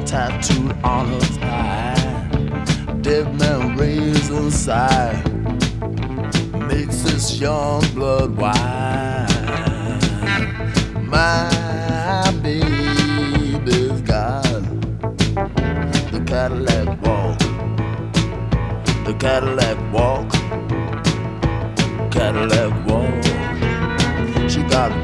tattooed on her thigh. Dead man raised a sigh, makes this young blood wine. My baby's got the Cadillac walk, the Cadillac walk, Cadillac walk. She got a